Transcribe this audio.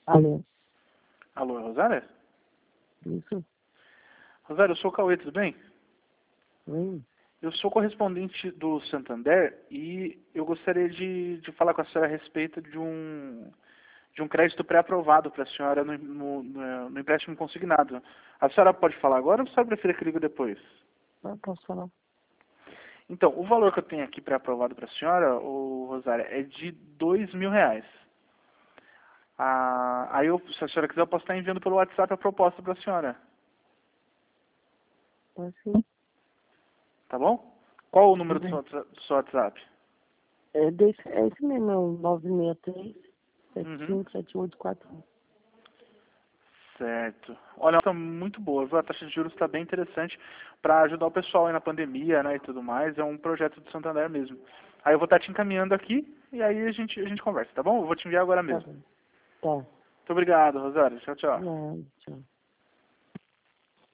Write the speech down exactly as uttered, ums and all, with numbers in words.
Alô? Alô, é Rosária? Isso? Rosária, eu sou o Cauê, tudo bem? Oi? Eu sou correspondente do Santander e eu gostaria de, de falar com a senhora a respeito de um, de um crédito pré-aprovado para a senhora no, no, no, no empréstimo consignado. A senhora pode falar agora ou a senhora prefere que eu ligue depois? Não posso falar. Então, o valor que eu tenho aqui pré-aprovado para a senhora, ô, Rosária, é de dois mil reais. Ah, aí, eu, se a senhora quiser, eu posso estar enviando pelo WhatsApp a proposta para a senhora. Pode sim. Tá bom? Qual o número Tudo do seu, bem. WhatsApp- do seu WhatsApp? É, desse, é esse mesmo, é o nove seis três, sete Uhum. cinco sete oito quatro um. Certo. Olha, está muito boa, viu? A taxa de juros está bem interessante para ajudar o pessoal aí na pandemia, né, e tudo mais. É um projeto do Santander mesmo. Aí eu vou estar te encaminhando aqui e aí a gente, a gente conversa, tá bom? Eu vou te enviar agora Tá mesmo. bom. Tá. Muito obrigado, Rosário. Tchau, tchau. Nada, tchau.